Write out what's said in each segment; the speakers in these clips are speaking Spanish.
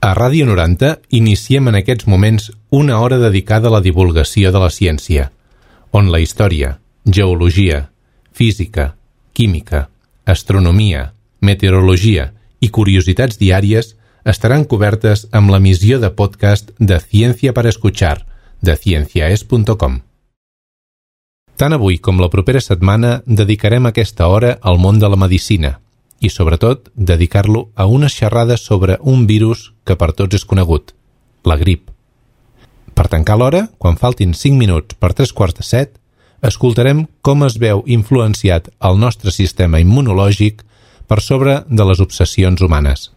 A Ràdio 90 iniciem en aquests moments una hora dedicada a la divulgació de la ciència, on la història, geologia, física, química, astronomia, meteorologia i curiositats diàries estaran cobertes amb l'emissió de podcast de Ciència para Escuchar, de cienciaes.com. Tant avui com la propera setmana dedicarem aquesta hora al món de la medicina i, sobretot, dedicar-lo a una xerrada sobre un virus que per tots és conegut, la grip. Per tancar l'hora, quan faltin 5 minuts per 3:45, escoltarem com es veu influenciat el nostre sistema immunològic per sobre de les obsessions humanes.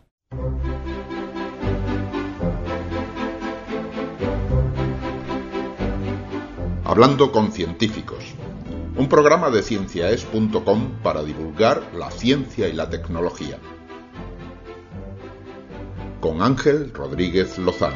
Hablando con científicos, un programa de cienciaes.com para divulgar la ciencia y la tecnología. Con Ángel Rodríguez Lozano.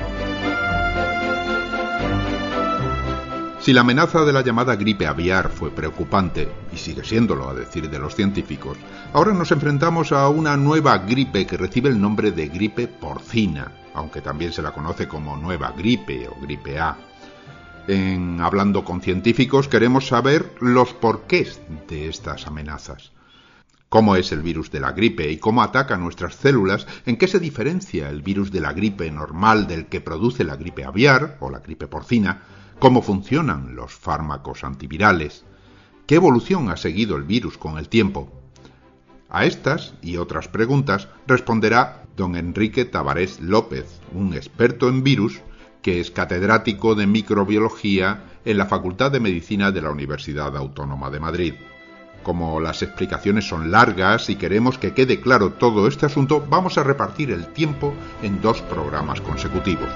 Si la amenaza de la llamada gripe aviar fue preocupante, y sigue siéndolo a decir de los científicos, ahora nos enfrentamos a una nueva gripe que recibe el nombre de gripe porcina, aunque también se la conoce como nueva gripe o gripe A. En Hablando con Científicos queremos saber los porqués de estas amenazas. ¿Cómo es el virus de la gripe y cómo ataca nuestras células? ¿En qué se diferencia el virus de la gripe normal del que produce la gripe aviar o la gripe porcina? ¿Cómo funcionan los fármacos antivirales? ¿Qué evolución ha seguido el virus con el tiempo? A estas y otras preguntas responderá don Enrique Tabarés López, un experto en virus que es catedrático de microbiología en la Facultad de Medicina de la Universidad Autónoma de Madrid. Como las explicaciones son largas y queremos que quede claro todo este asunto, vamos a repartir el tiempo en 2 programas consecutivos.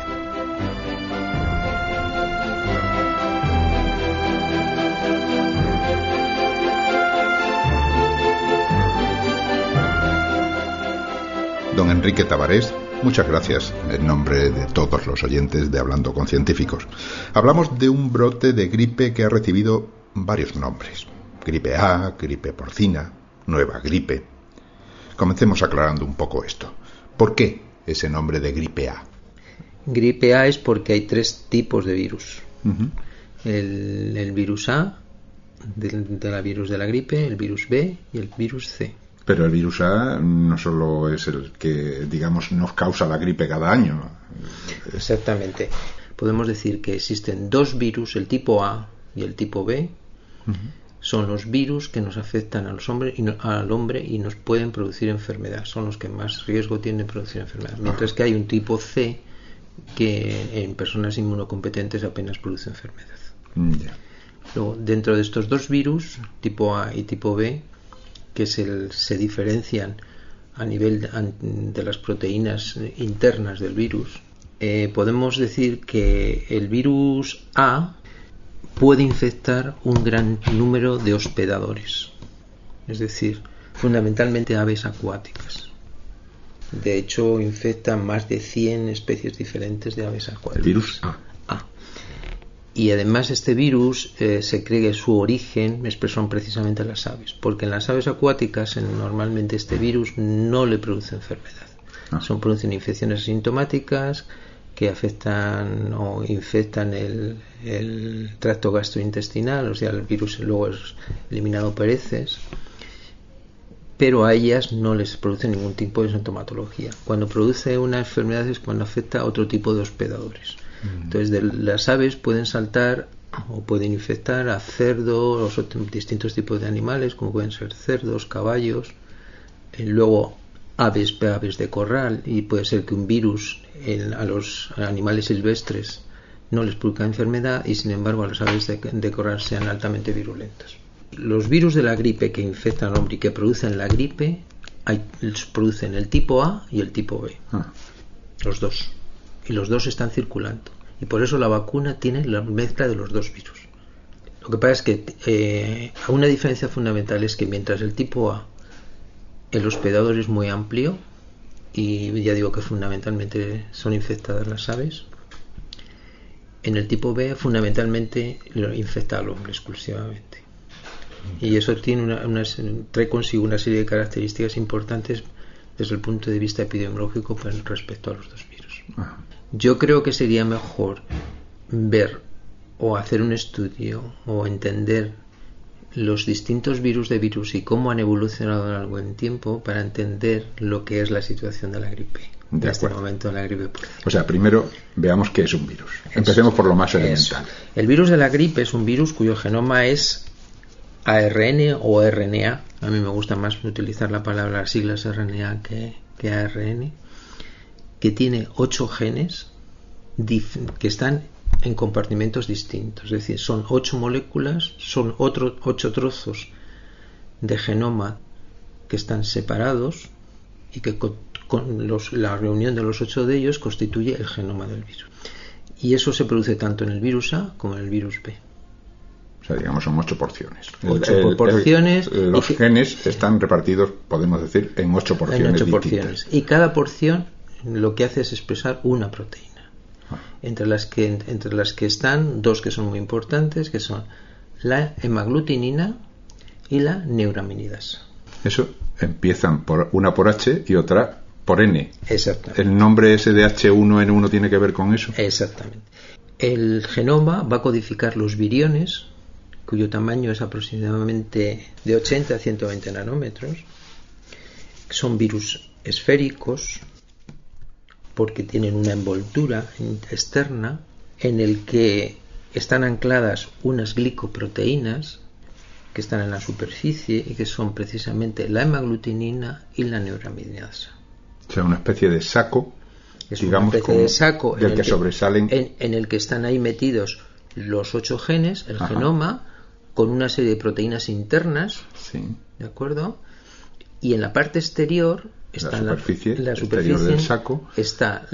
Don Enrique Tabarés, muchas gracias en nombre de todos los oyentes de Hablando con Científicos. Hablamos de un brote de gripe que ha recibido varios nombres. Gripe A, gripe porcina, nueva gripe. Comencemos aclarando un poco esto. ¿Por qué ese nombre de gripe A? Gripe A es porque hay 3 tipos de virus. El virus A, del virus de la gripe, el virus B y el virus C. Pero el virus A no solo es el que, digamos, nos causa la gripe cada año. Exactamente. Podemos decir que existen 2 virus, el tipo A y el tipo B. Son los virus que nos afectan al hombre y nos pueden producir enfermedad. Son los que más riesgo tienen de producir enfermedad. Mientras que hay un tipo C que en personas inmunocompetentes apenas produce enfermedad. Luego, dentro de estos 2 virus, tipo A y tipo B, que se diferencian a nivel de las proteínas internas del virus, podemos decir que el virus A puede infectar un gran número de hospedadores, es decir, fundamentalmente aves acuáticas. De hecho, infecta más de 100 especies diferentes de aves acuáticas. El virus A. Y además este virus se cree que su origen son precisamente las aves, porque en las aves acuáticas normalmente este virus no le produce enfermedad. Producen infecciones asintomáticas que afectan o infectan el tracto gastrointestinal, o sea, el virus luego es eliminado por heces, pero a ellas no les produce ningún tipo de sintomatología. Cuando produce una enfermedad es cuando afecta a otro tipo de hospedadores. Entonces, las aves pueden saltar o pueden infectar a cerdos o distintos tipos de animales, como pueden ser cerdos, caballos, luego aves de corral, y puede ser que un virus a los animales silvestres no les produzca enfermedad y sin embargo a las aves de corral sean altamente virulentas. Los virus de la gripe que infectan al hombre y que producen la gripe producen el tipo A y el tipo B, los 2. Y los 2 están circulando. Y por eso la vacuna tiene la mezcla de los 2 virus. Lo que pasa es que una diferencia fundamental es que mientras el tipo A, el hospedador es muy amplio, y ya digo que fundamentalmente son infectadas las aves, en el tipo B fundamentalmente lo infecta al hombre exclusivamente. Y eso tiene trae consigo una serie de características importantes desde el punto de vista epidemiológico respecto a los dos virus. Ajá. Yo creo que sería mejor ver o hacer un estudio o entender los distintos virus de virus y cómo han evolucionado a lo largo del tiempo para entender lo que es la situación de la gripe. En este momento de la gripe porcina. O sea, primero veamos qué es un virus. Empecemos por lo más elemental. El virus de la gripe es un virus cuyo genoma es ARN o RNA. A mí me gusta más utilizar la palabra, las siglas RNA que ARN, que tiene 8 genes que están en compartimentos distintos. Es decir, son 8 moléculas, son 8 trozos de genoma que están separados y que la reunión de los 8 de ellos constituye el genoma del virus. Y eso se produce tanto en el virus A como en el virus B. O sea, digamos, son 8 porciones. 8 porciones. Los genes están repartidos, podemos decir, en 8 porciones. En 8 porciones. Y cada porción lo que hace es expresar una proteína. Entre las que están 2 que son muy importantes, que son la hemaglutinina y la neuraminidasa. Eso empiezan por una por H y otra por N. Exactamente. ¿El nombre ese de H1N1 tiene que ver con eso? Exactamente. El genoma va a codificar los viriones, cuyo tamaño es aproximadamente de 80 a 120 nanómetros. Son virus esféricos porque tienen una envoltura externa en el que están ancladas unas glicoproteínas que están en la superficie y que son precisamente la hemaglutinina y la neuraminidasa. O sea, una especie de saco, es digamos, una especie de saco del que sobresalen en el que están ahí metidos los 8 genes, el genoma, con una serie de proteínas internas, sí, ¿de acuerdo? Y en la parte exterior está en la superficie del saco está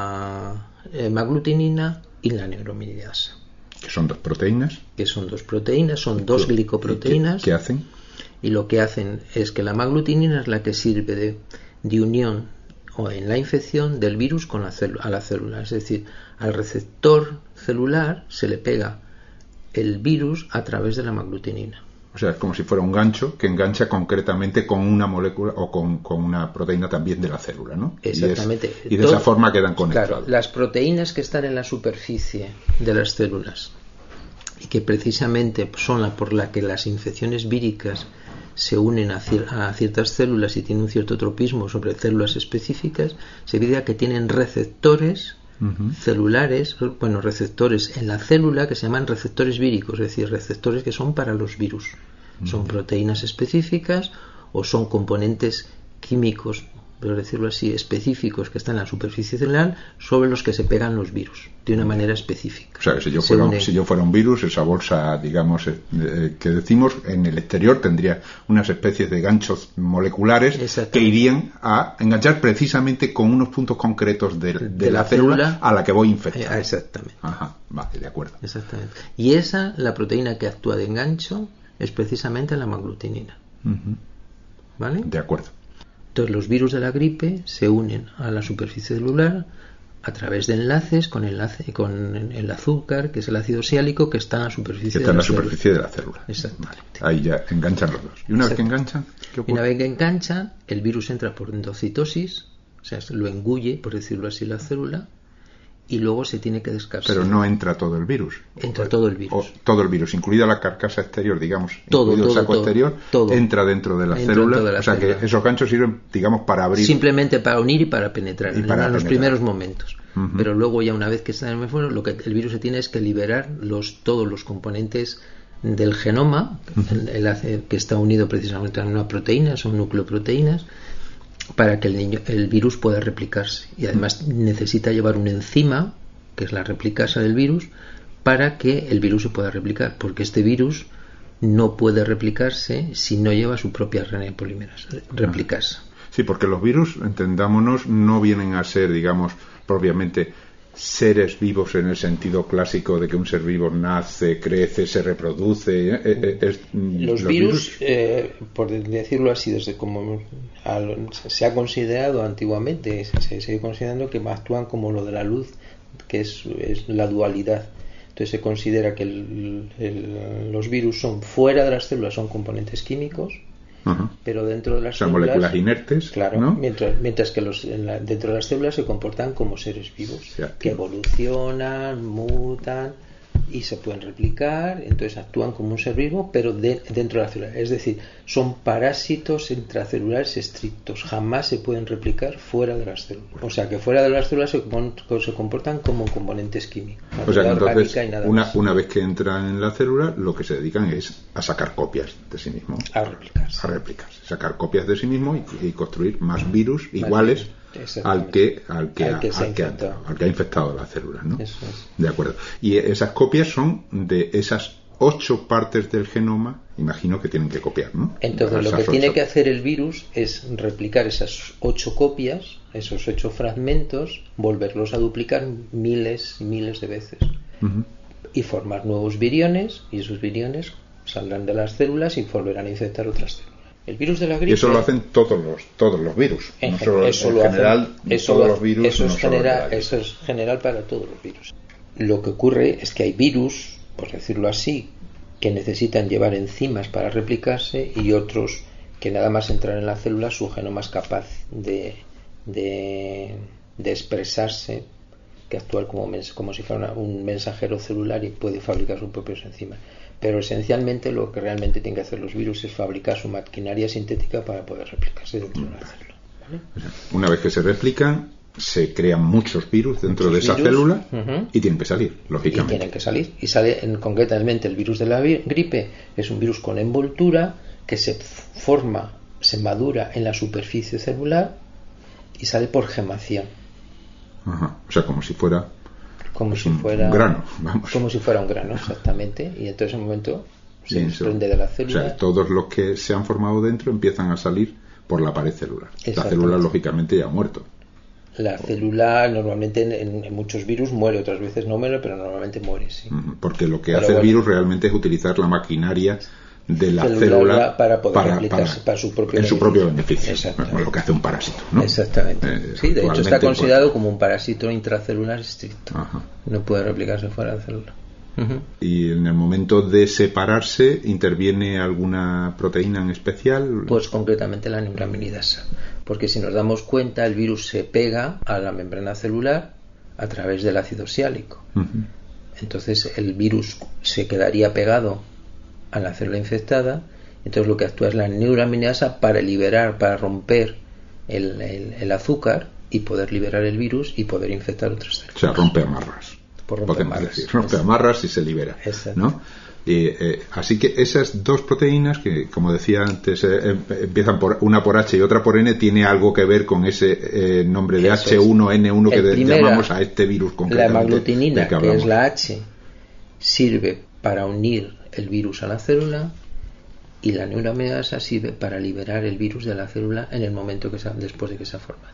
la hemaglutinina y la neuraminidasa. Que son 2 proteínas. Que son 2 proteínas, son 2 glicoproteínas. ¿Qué hacen? Y lo que hacen es que la hemaglutinina es la que sirve de unión o en la infección del virus con a la célula. Es decir, al receptor celular se le pega el virus a través de la hemaglutinina. O sea, es como si fuera un gancho que engancha concretamente con una molécula o con una proteína también de la célula, ¿no? Exactamente. Y de esa forma quedan conectados. Claro, las proteínas que están en la superficie de las células y que precisamente son por la que las infecciones víricas se unen a ciertas células y tienen un cierto tropismo sobre células específicas, se evidencia que tienen receptores celulares, bueno, receptores en la célula que se llaman receptores víricos, es decir, receptores que son para los virus. Son proteínas específicas o son componentes químicos, por decirlo así, específicos que están en la superficie celular sobre los que se pegan los virus de una manera específica. O sea, que si yo fuera un virus, esa bolsa, digamos, que decimos, en el exterior tendría unas especies de ganchos moleculares que irían a enganchar precisamente con unos puntos concretos de la célula a la que voy a infectar. Exactamente. Ajá, vale, de acuerdo. Exactamente. Y la proteína que actúa de engancho es precisamente la hemaglutinina. ¿Vale? De acuerdo. Entonces los virus de la gripe se unen a la superficie celular a través de enlaces con el azúcar, que es el ácido siálico, que está en la superficie de la célula. Exactamente. Ahí ya enganchan los dos. ¿Y una vez que enganchan? ¿Qué ocurre? Una vez que enganchan, el virus entra por endocitosis, o sea, lo engulle, por decirlo así, la célula, y luego se tiene que descargar. Pero no entra todo el virus. Entra todo el virus. Todo el virus, incluida la carcasa exterior, digamos, incluido el saco exterior, entra dentro de la célula. O sea que esos ganchos sirven, digamos, para abrir. Simplemente para unir y para penetrar en los primeros momentos. Pero luego, ya una vez que está en el fuero, lo que el virus se tiene es que liberar todos los componentes del genoma, que está unido precisamente a una proteína, son nucleoproteínas, para que el virus pueda replicarse. Y además necesita llevar una enzima, que es la replicasa del virus, para que el virus se pueda replicar, porque este virus no puede replicarse si no lleva su propia RNA polimerasa, replicasa. Sí, porque los virus, entendámonos, no vienen a ser, digamos, propiamente seres vivos en el sentido clásico de que un ser vivo nace, crece, se reproduce. Los virus, por decirlo así, desde como se ha considerado antiguamente, se sigue considerando que actúan como lo de la luz, que es la dualidad. Entonces se considera que los virus son fuera de las células, son componentes químicos, pero dentro de las o sea, células, moléculas inertes, claro, ¿no? mientras que dentro de las células se comportan como seres vivos, que evolucionan, mutan y se pueden replicar, entonces actúan como un ser vivo, pero dentro de la célula. Es decir, son parásitos intracelulares estrictos, jamás se pueden replicar fuera de las células. O sea, que fuera de las células se comportan como componentes químicos. O sea, que entonces, una vez que entran en la célula, lo que se dedican es a sacar copias de sí mismo. A replicarse. Sacar copias de sí mismo y construir más virus iguales al que ha infectado las células, ¿no? Eso es. De acuerdo. Y esas copias son de esas 8 partes del genoma, imagino que tienen que copiar, ¿no? Entonces lo que tiene que hacer el virus es replicar esas 8 copias, esos 8 fragmentos, volverlos a duplicar miles y miles de veces y formar nuevos viriones, y esos viriones saldrán de las células y volverán a infectar otras células. El virus de la gripe. Y eso lo hacen todos los virus. Eso es general para todos los virus. Lo que ocurre es que hay virus, por decirlo así, que necesitan llevar enzimas para replicarse, y otros que nada más entrar en la célula su genoma es capaz de expresarse, que actúa como si fuera un mensajero celular y puede fabricar sus propios enzimas. Pero esencialmente lo que realmente tienen que hacer los virus es fabricar su maquinaria sintética para poder replicarse dentro de la célula, ¿vale? Una vez que se replican, se crean muchos virus dentro de esa célula y tienen que salir, lógicamente. Y tienen que salir. Y sale concretamente el virus de la gripe, es un virus con envoltura que se madura en la superficie celular y sale por gemación. O sea, como si fuera un grano, vamos. Como si fuera un grano, exactamente. Y entonces en un momento se desprende de la célula. O sea, todos los que se han formado dentro empiezan a salir por la pared celular. La célula, lógicamente, ya ha muerto. La célula normalmente en muchos virus muere, otras veces no muere, pero normalmente muere, sí. Porque lo que hace el virus realmente es utilizar la maquinaria de la célula para poder replicarse para su propio beneficio. Bueno, lo que hace un parásito, ¿no? Exactamente. Sí, de hecho está considerado como un parásito intracelular estricto. No puede replicarse fuera de la célula. ¿Y en el momento de separarse interviene alguna proteína en especial? Pues concretamente la neuraminidasa, porque si nos damos cuenta el virus se pega a la membrana celular a través del ácido siálico. Entonces el virus se quedaría pegado a la célula infectada, entonces lo que actúa es la neuraminidasa para romper el azúcar y poder liberar el virus y poder infectar otras células. O sea, rompe amarras. Rompe amarras y se libera, ¿no? Así que esas dos proteínas que, como decía antes, empiezan una por H y otra por N, tiene algo que ver con ese nombre de H1N1 que llamamos a este virus concretamente. La hemaglutinina, que es la H, sirve para unir el virus a la célula, y la neuraminidasa sirve para liberar el virus de la célula en el momento después de que se ha formado.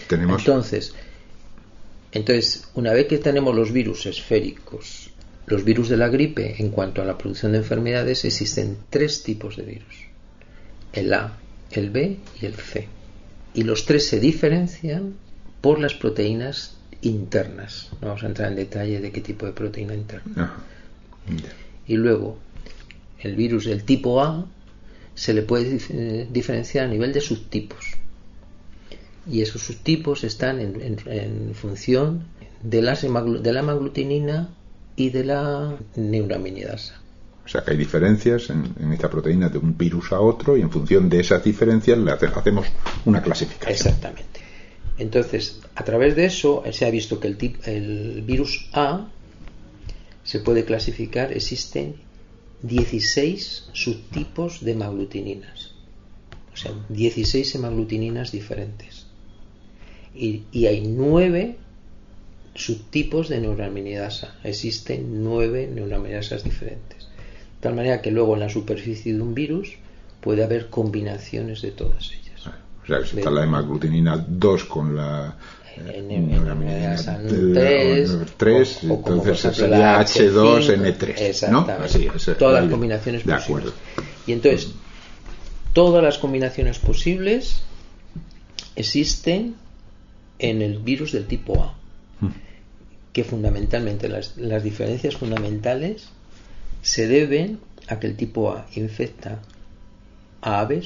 Entonces, una vez que tenemos los virus esféricos, los virus de la gripe, en cuanto a la producción de enfermedades, existen 3 tipos de virus: el A, el B y el C. Y los 3 se diferencian por las proteínas internas. No vamos a entrar en detalle de qué tipo de proteína interna. Y luego, el virus del tipo A se le puede diferenciar a nivel de subtipos. Y esos subtipos están en función de la hemaglutinina y de la neuraminidasa. O sea que hay diferencias en esta proteína de un virus a otro, y en función de esas diferencias le hacemos una clasificación. Exactamente. Entonces, a través de eso se ha visto que el virus A se puede clasificar, existen 16 subtipos de hemaglutininas. O sea, 16 hemaglutininas diferentes. Y hay 9 subtipos de neuraminidasa. Existen 9 neuraminidasas diferentes. De tal manera que luego en la superficie de un virus puede haber combinaciones de todas ellas. O sea, que si está la hemaglutinina 2 con la neuraminidasa 3, entonces sería H2N3, ¿no? Así, todas las combinaciones posibles. Acuerdo. Y entonces, todas las combinaciones posibles existen en el virus del tipo A, que fundamentalmente las diferencias fundamentales se deben a que el tipo A infecta a aves,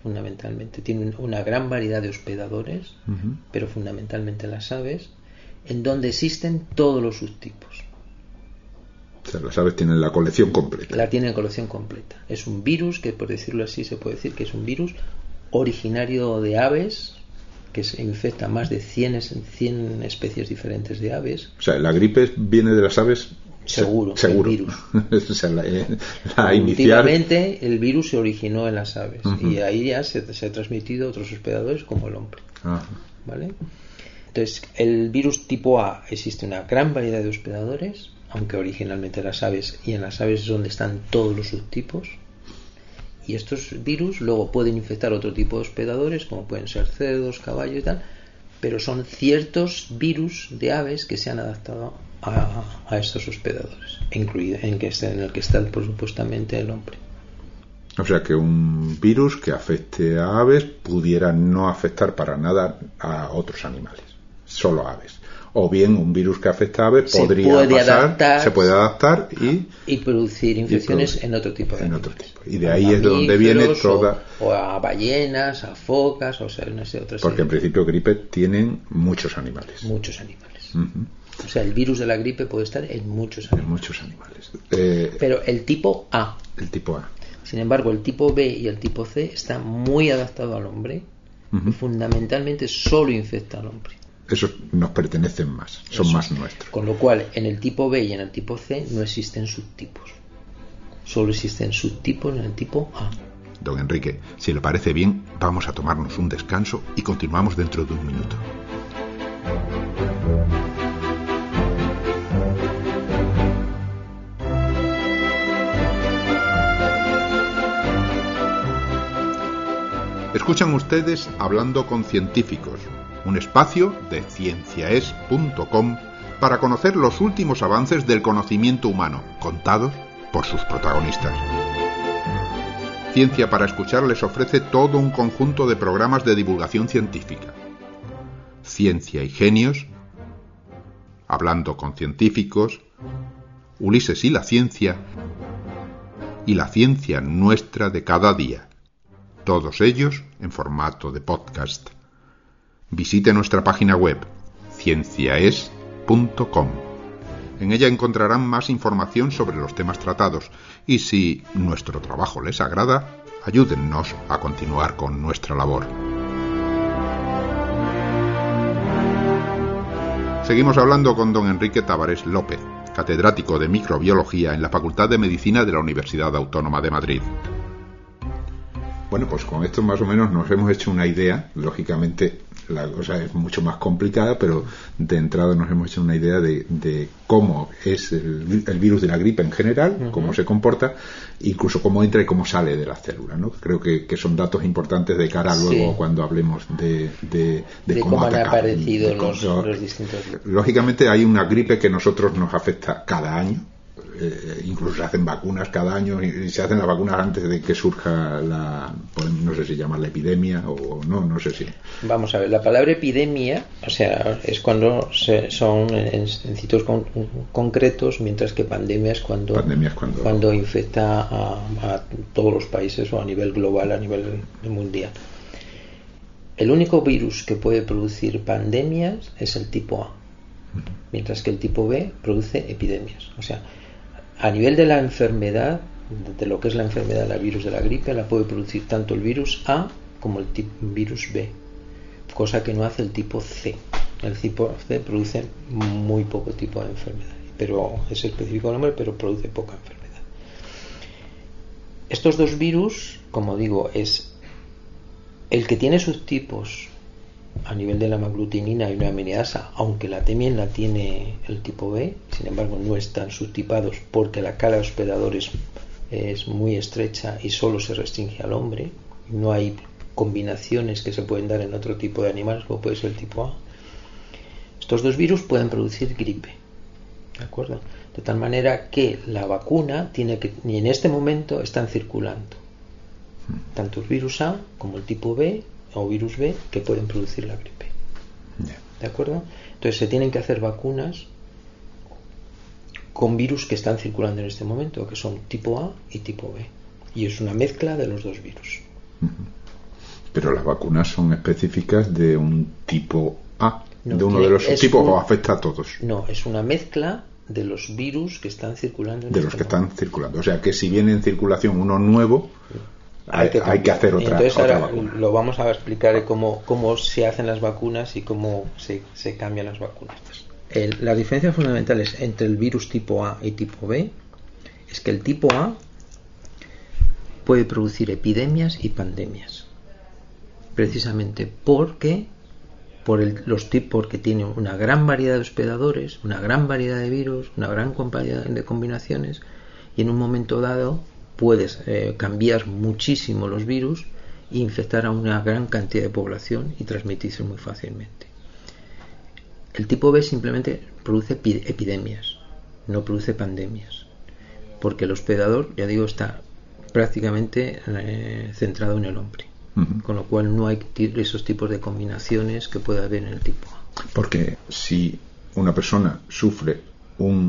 fundamentalmente. Tiene una gran variedad de hospedadores, pero fundamentalmente las aves, en donde existen todos los subtipos. O sea, las aves tienen la colección completa. La tienen colección completa. Es un virus que, por decirlo así, se puede decir que es un virus originario de aves, que se infecta más de 100 especies diferentes de aves. O sea, la gripe viene de las aves. Seguro. El virus. O sea, la Últimamente el virus se originó en las aves, y ahí ya se ha transmitido a otros hospedadores como el hombre. ¿Vale? Entonces, el virus tipo A, existe una gran variedad de hospedadores, aunque originalmente las aves, y en las aves es donde están todos los subtipos, y estos virus luego pueden infectar otro tipo de hospedadores, como pueden ser cerdos, caballos y tal, pero son ciertos virus de aves que se han adaptado a estos hospedadores, incluido en el que está supuestamente el hombre. O sea, que un virus que afecte a aves pudiera no afectar para nada a otros animales, solo a aves. O bien un virus que afecta a aves se puede adaptar y producir infecciones en otro tipo de animales. Y de ahí es de donde viene toda... O a ballenas, a focas, o sea, no sé, otras. Porque en principio gripe tienen muchos animales. Muchos animales. O sea, el virus de la gripe puede estar en muchos animales. Pero el tipo A. Sin embargo, el tipo B y el tipo C está muy adaptado al hombre y fundamentalmente solo infecta al hombre. Esos nos pertenecen más, son más nuestros. Con lo cual, en el tipo B y en el tipo C no existen subtipos. Solo existen subtipos en el tipo A. Don Enrique, si le parece bien, vamos a tomarnos un descanso y continuamos dentro de un minuto. Escuchan ustedes Hablando con Científicos, un espacio de cienciaes.com para conocer los últimos avances del conocimiento humano, contados por sus protagonistas. Ciencia para Escuchar les ofrece todo un conjunto de programas de divulgación científica. Ciencia y Genios, Hablando con Científicos, Ulises y la Ciencia nuestra de cada día. Todos ellos en formato de podcast. Visite nuestra página web, cienciaes.com. En ella encontrarán más información sobre los temas tratados y si nuestro trabajo les agrada, ayúdennos a continuar con nuestra labor. Seguimos hablando con don Enrique Tavares López, catedrático de microbiología en la Facultad de Medicina de la Universidad Autónoma de Madrid. Bueno, pues con esto más o menos nos hemos hecho una idea. Lógicamente la cosa es mucho más complicada, pero de entrada nos hemos hecho una idea de cómo es el virus de la gripe en general, cómo se comporta, incluso cómo entra y cómo sale de la célula, ¿no? Creo que son datos importantes de cara luego cuando hablemos de cómo han aparecido los distintos virus. Lógicamente hay una gripe que a nosotros nos afecta cada año. Incluso se hacen vacunas cada año y se hacen las vacunas antes de que surja no sé si llamarla epidemia o no sé si. Vamos a ver, la palabra epidemia, o sea, es cuando son en sitios concretos, mientras que pandemia es cuando infecta a todos los países o a nivel global, a nivel mundial. El único virus que puede producir pandemias es el tipo A, mientras que el tipo B produce epidemias. O sea, a nivel de la enfermedad, de lo que es la enfermedad del virus de la gripe, la puede producir tanto el virus A como el virus B, cosa que no hace el tipo C. El tipo C produce muy poco tipo de enfermedad, pero es específico del nombre, pero produce poca enfermedad. Estos dos virus, como digo, es el que tiene subtipos a nivel de la hemaglutinina y una aminidasa, aunque la también la tiene el tipo B, sin embargo no están subtipados porque la cala de hospedadores es muy estrecha y solo se restringe al hombre. No hay combinaciones que se pueden dar en otro tipo de animales como puede ser el tipo A. Estos dos virus pueden producir gripe, ¿de acuerdo? De tal manera que la vacuna y en este momento están circulando tanto el virus A como el tipo B o virus B que pueden producir la gripe. ¿De acuerdo? Entonces se tienen que hacer vacunas con virus que están circulando en este momento, que son tipo A y tipo B. Y es una mezcla de los dos virus. Pero las vacunas son específicas de un tipo A, de uno de los subtipos, o afecta a todos. No, es una mezcla de los virus que están circulando. De los que están circulando. O sea, que si viene en circulación uno nuevo, hay que hacer otra vacuna. Lo vamos a explicar cómo se hacen las vacunas y cómo se cambian las vacunas. Las diferencias fundamentales entre el virus tipo A y tipo B es que el tipo A puede producir epidemias y pandemias, precisamente porque tiene una gran variedad de hospedadores, una gran variedad de virus, una gran variedad de combinaciones, y en un momento dado puedes cambiar muchísimo los virus e infectar a una gran cantidad de población y transmitirse muy fácilmente. El tipo B simplemente produce epidemias, no produce pandemias, porque el hospedador, ya digo, está prácticamente centrado en el hombre. Con lo cual no hay esos tipos de combinaciones que puede haber en el tipo A. Porque si una persona sufre una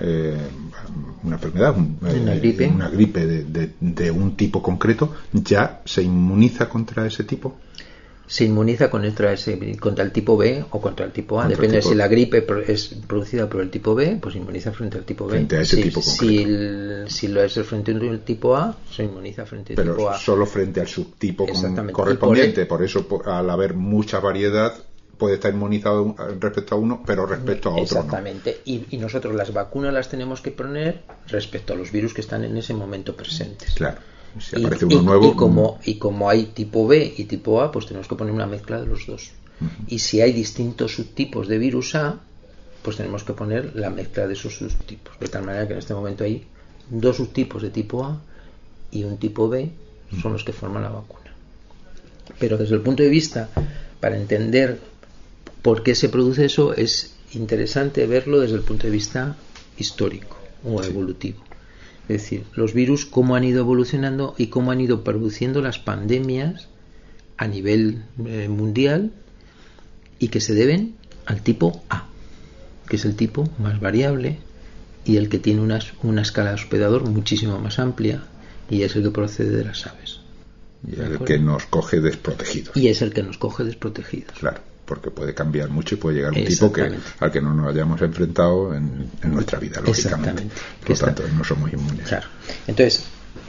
enfermedad, una gripe de un tipo concreto, ¿ya se inmuniza contra ese tipo? Se inmuniza contra el tipo B o contra el tipo A. Depende de si la gripe es producida por el tipo B, pues se inmuniza frente al tipo B. Frente a ese tipo concreto. Si lo es frente al tipo A, se inmuniza frente al tipo A. Pero solo frente al subtipo correspondiente. Por eso, al haber mucha variedad, puede estar inmunizado respecto a uno, pero respecto a otro exactamente. No. Y nosotros las vacunas las tenemos que poner respecto a los virus que están en ese momento presentes. Claro. Si aparece uno nuevo, y como hay tipo B y tipo A, pues tenemos que poner una mezcla de los dos. Y si hay distintos subtipos de virus A, pues tenemos que poner la mezcla de esos subtipos, de tal manera que en este momento hay dos subtipos de tipo A y un tipo B, son los que forman la vacuna. Pero desde el punto de vista, para entender por qué se produce eso, es interesante verlo desde el punto de vista histórico o evolutivo. Es decir, los virus, cómo han ido evolucionando y cómo han ido produciendo las pandemias a nivel mundial, y que se deben al tipo A, que es el tipo más variable y el que tiene una escala de hospedador muchísimo más amplia, y es el que procede de las aves. Y el que nos coge desprotegidos. Y es el que nos coge desprotegidos. Claro, porque puede cambiar mucho y puede llegar un tipo al que no nos hayamos enfrentado en nuestra vida, lógicamente. Por lo tanto, no somos inmunes. Claro. Entonces,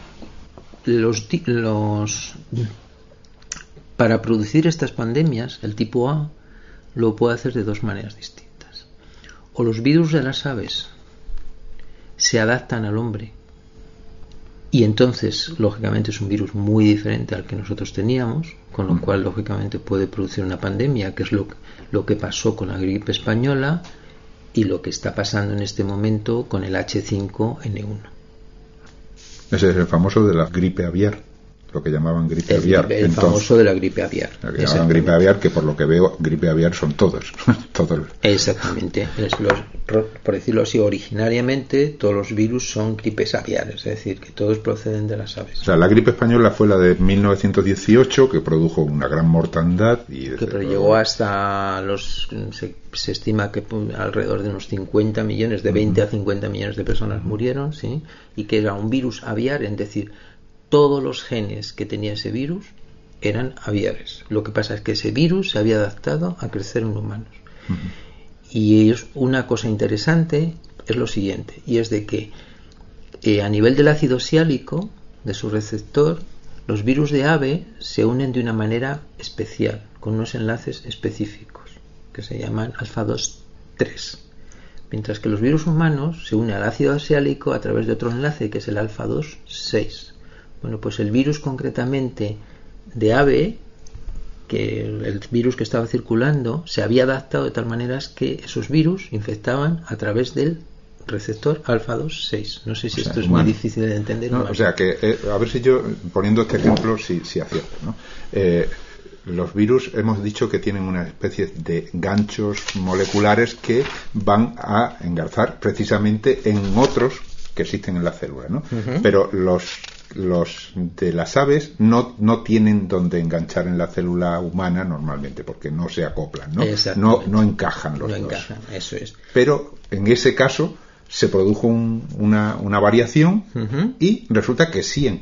para producir estas pandemias, el tipo A lo puede hacer de dos maneras distintas. O los virus de las aves se adaptan al hombre, y entonces, lógicamente, es un virus muy diferente al que nosotros teníamos, con lo cual, lógicamente, puede producir una pandemia, que es lo que pasó con la gripe española y lo que está pasando en este momento con el H5N1. Ese es el famoso de la gripe aviar, lo que llamaban gripe aviar. El famoso de la gripe aviar. Lo que llamaban gripe aviar, que por lo que veo, gripe aviar son todos. Exactamente. Por decirlo así, originariamente todos los virus son gripes aviares, es decir, que todos proceden de las aves. O sea, la gripe española fue la de 1918, que produjo una gran mortandad. Pero llegó hasta se estima que alrededor de unos 50 millones, de 20 a 50 millones de personas murieron, ¿sí? Y que era un virus aviar, es decir, todos los genes que tenía ese virus eran aviares. Lo que pasa es que ese virus se había adaptado a crecer en humanos. Y una cosa interesante es lo siguiente, y es de que a nivel del ácido siálico, de su receptor, los virus de ave se unen de una manera especial, con unos enlaces específicos, que se llaman alfa-2,3. Mientras que los virus humanos se unen al ácido siálico a través de otro enlace, que es el alfa-2,6. Bueno, pues el virus concretamente de ave, que el virus que estaba circulando, se había adaptado de tal manera que esos virus infectaban a través del receptor alfa-2,6. No sé si esto es muy difícil de entender. No, o sea, que a ver si yo, poniendo este ejemplo, si acierto, ¿no? Los virus hemos dicho que tienen una especie de ganchos moleculares que van a engarzar precisamente en otros que existen en la célula, ¿no? Pero los de las aves no tienen donde enganchar en la célula humana normalmente, porque no se acoplan, no encajan los dos. Encajan, eso es. Pero en ese caso se produjo una variación y resulta que sí encajó.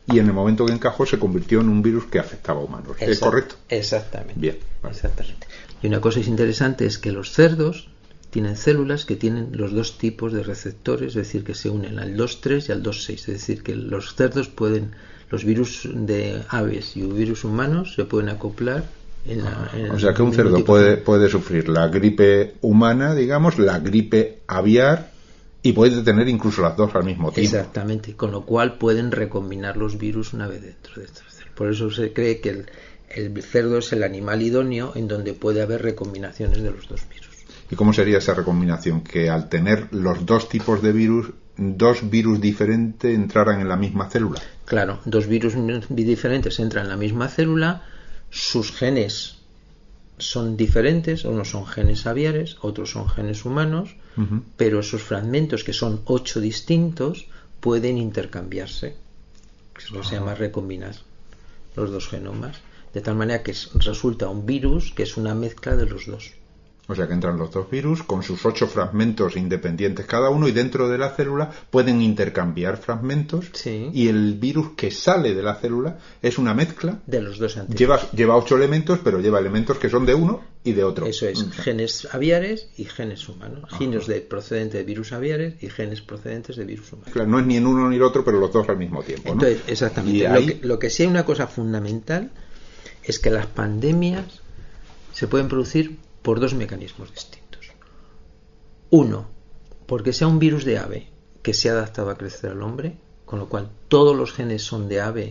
y en el momento que encajó se convirtió en un virus que afectaba a humanos. ¿Es correcto? Exactamente. Bien, vale. Exactamente. Y una cosa interesante es que los cerdos tienen células que tienen los dos tipos de receptores, es decir, que se unen al 2,3 y al 2,6. Es decir, que los cerdos los virus de aves y virus humanos se pueden acoplar. O sea que un cerdo puede sufrir la gripe humana, digamos, la gripe aviar, y puede tener incluso las dos al mismo tiempo. Exactamente, con lo cual pueden recombinar los virus una vez dentro de estas células. Por eso se cree que el cerdo es el animal idóneo en donde puede haber recombinaciones de los dos virus. ¿Y cómo sería esa recombinación? Que al tener los dos tipos de virus, dos virus diferentes entraran en la misma célula. Claro, dos virus diferentes entran en la misma célula, sus genes son diferentes, unos son genes aviares, otros son genes humanos, pero esos fragmentos, que son 8 distintos, pueden intercambiarse. Eso se llama recombinar los dos genomas, de tal manera que resulta un virus que es una mezcla de los dos. O sea que entran los dos virus con sus 8 fragmentos independientes cada uno, y dentro de la célula pueden intercambiar fragmentos. Sí. Y el virus que sale de la célula es una mezcla de los dos anteriores. Lleva 8 elementos, pero lleva elementos que son de uno y de otro. Eso es, genes aviares y genes humanos. Genes procedentes de virus aviares y genes procedentes de virus humanos. Claro, no es ni en uno ni el otro, pero los dos al mismo tiempo, ¿no? Entonces, exactamente. Ahí... Lo que sí hay una cosa fundamental es que las pandemias se pueden producir por dos mecanismos distintos. Uno, porque sea un virus de ave que se ha adaptado a crecer al hombre, con lo cual todos los genes son de ave,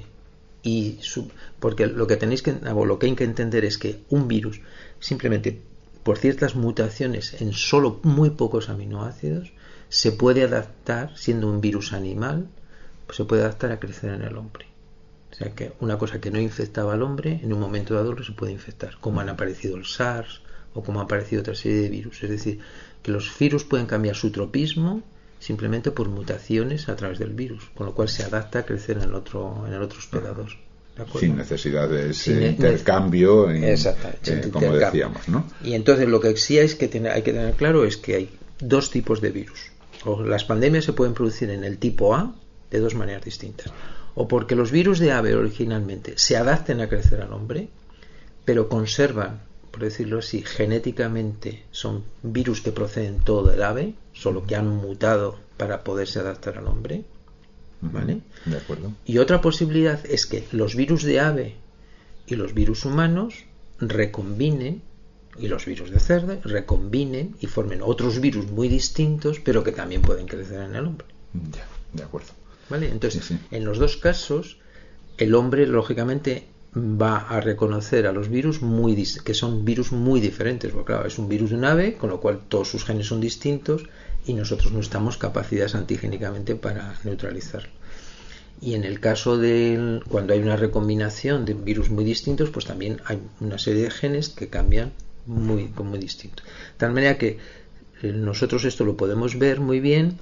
porque lo que hay que entender es que un virus, simplemente por ciertas mutaciones en solo muy pocos aminoácidos, se puede adaptar, siendo un virus animal, pues se puede adaptar a crecer en el hombre. O sea que una cosa que no infectaba al hombre, en un momento dado se puede infectar, como han aparecido el SARS, o como ha aparecido otra serie de virus. Es decir, que los virus pueden cambiar su tropismo simplemente por mutaciones a través del virus, con lo cual se adapta a crecer en el otro hospedador. Sin necesidad de ese intercambio, como decíamos, ¿no? Y entonces lo que sí hay que tener claro es que hay dos tipos de virus. Las pandemias se pueden producir en el tipo A de dos maneras distintas. O porque los virus de ave originalmente se adapten a crecer al hombre, pero conservan, por decirlo así, genéticamente son virus que proceden todo del ave, solo que han mutado para poderse adaptar al hombre, ¿vale? De acuerdo. Y otra posibilidad es que los virus de ave y los virus humanos recombinen, y los virus de cerdo recombinen y formen otros virus muy distintos, pero que también pueden crecer en el hombre. Ya, de acuerdo. ¿Vale? Entonces, sí. En los dos casos, el hombre, lógicamente, va a reconocer a los virus que son virus muy diferentes, porque claro, es un virus de un ave, con lo cual todos sus genes son distintos y nosotros no estamos capacidades antigénicamente para neutralizarlo. Y en el caso de cuando hay una recombinación de virus muy distintos, pues también hay una serie de genes que cambian muy distintos. De tal manera que nosotros esto lo podemos ver muy bien